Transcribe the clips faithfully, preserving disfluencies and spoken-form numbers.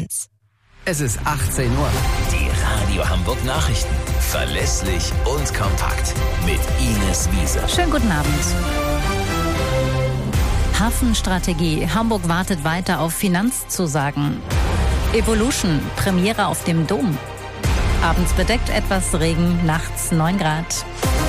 eins. Es ist achtzehn Uhr. Die Radio Hamburg Nachrichten. Verlässlich und kompakt. Mit Ines Wiese. Schönen guten Abend. Hafenstrategie. Hamburg wartet weiter auf Finanzzusagen. Evolution. Premiere auf dem Dom. Abends bedeckt etwas Regen, nachts neun Grad.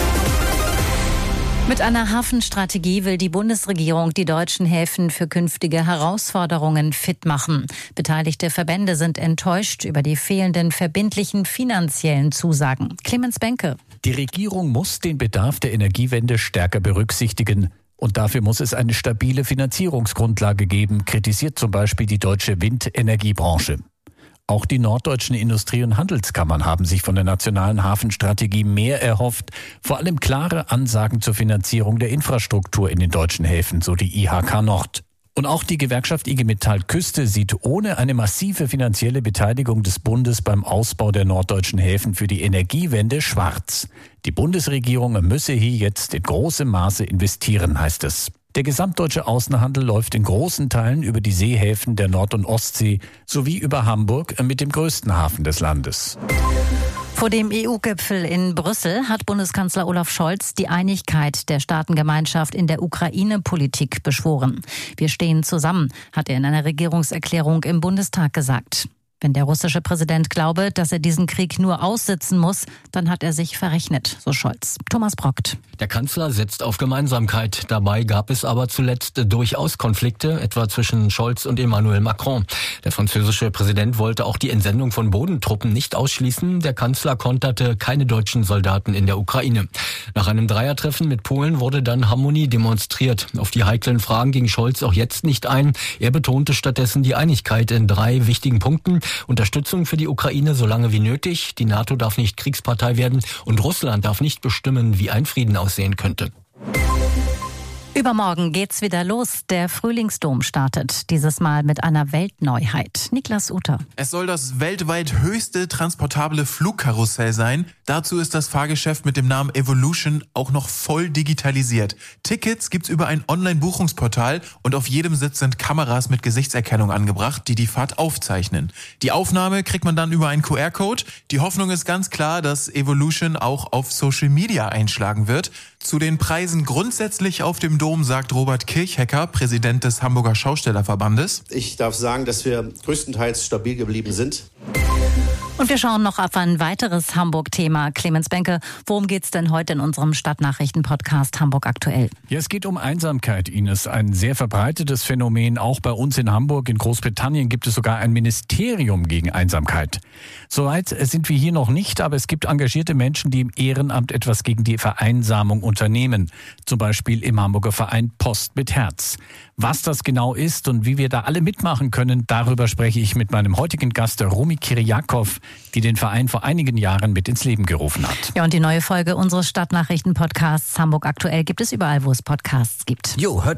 Mit einer Hafenstrategie will die Bundesregierung die deutschen Häfen für künftige Herausforderungen fit machen. Beteiligte Verbände sind enttäuscht über die fehlenden verbindlichen finanziellen Zusagen. Clemens Benke. Die Regierung muss den Bedarf der Energiewende stärker berücksichtigen. Und dafür muss es eine stabile Finanzierungsgrundlage geben, kritisiert zum Beispiel die deutsche Windenergiebranche. Auch die norddeutschen Industrie- und Handelskammern haben sich von der nationalen Hafenstrategie mehr erhofft, vor allem klare Ansagen zur Finanzierung der Infrastruktur in den deutschen Häfen, so die I H K Nord. Und auch die Gewerkschaft I G Metall Küste sieht ohne eine massive finanzielle Beteiligung des Bundes beim Ausbau der norddeutschen Häfen für die Energiewende schwarz. Die Bundesregierung müsse hier jetzt in großem Maße investieren, heißt es. Der gesamtdeutsche Außenhandel läuft in großen Teilen über die Seehäfen der Nord- und Ostsee sowie über Hamburg mit dem größten Hafen des Landes. Vor dem E U-Gipfel in Brüssel hat Bundeskanzler Olaf Scholz die Einigkeit der Staatengemeinschaft in der Ukraine-Politik beschworen. Wir stehen zusammen, hat er in einer Regierungserklärung im Bundestag gesagt. Wenn der russische Präsident glaube, dass er diesen Krieg nur aussitzen muss, dann hat er sich verrechnet, so Scholz. Thomas Brockt. Der Kanzler setzt auf Gemeinsamkeit. Dabei gab es aber zuletzt durchaus Konflikte, etwa zwischen Scholz und Emmanuel Macron. Der französische Präsident wollte auch die Entsendung von Bodentruppen nicht ausschließen. Der Kanzler konterte keine deutschen Soldaten in der Ukraine. Nach einem Dreiertreffen mit Polen wurde dann Harmonie demonstriert. Auf die heiklen Fragen ging Scholz auch jetzt nicht ein. Er betonte stattdessen die Einigkeit in drei wichtigen Punkten. Unterstützung für die Ukraine so lange wie nötig. Die NATO darf nicht Kriegspartei werden und Russland darf nicht bestimmen, wie ein Frieden aussehen könnte. Übermorgen geht's wieder los. Der Frühlingsdom startet. Dieses Mal mit einer Weltneuheit. Niklas Uter. Es soll das weltweit höchste transportable Flugkarussell sein. Dazu ist das Fahrgeschäft mit dem Namen Evolution auch noch voll digitalisiert. Tickets gibt's über ein Online-Buchungsportal und auf jedem Sitz sind Kameras mit Gesichtserkennung angebracht, die die Fahrt aufzeichnen. Die Aufnahme kriegt man dann über einen Q R-Code. Die Hoffnung ist ganz klar, dass Evolution auch auf Social Media einschlagen wird. Zu den Preisen grundsätzlich auf dem Dom sagt Robert Kirchhecker, Präsident des Hamburger Schaustellerverbandes. Ich darf sagen, dass wir größtenteils stabil geblieben sind. Und wir schauen noch auf ein weiteres Hamburg-Thema. Clemens Benke, worum geht's denn heute in unserem Stadtnachrichten-Podcast Hamburg aktuell? Ja, es geht um Einsamkeit, Ines. Ein sehr verbreitetes Phänomen. Auch bei uns in Hamburg, in Großbritannien, gibt es sogar ein Ministerium gegen Einsamkeit. Soweit sind wir hier noch nicht, aber es gibt engagierte Menschen, die im Ehrenamt etwas gegen die Vereinsamung unternehmen. Zum Beispiel im Hamburger Verein Post mit Herz. Was das genau ist und wie wir da alle mitmachen können, darüber spreche ich mit meinem heutigen Gast, Romy Kiriakow, die den Verein vor einigen Jahren mit ins Leben gerufen hat. Ja, und die neue Folge unseres Stadtnachrichten-Podcasts Hamburg aktuell gibt es überall, wo es Podcasts gibt. Jo, hört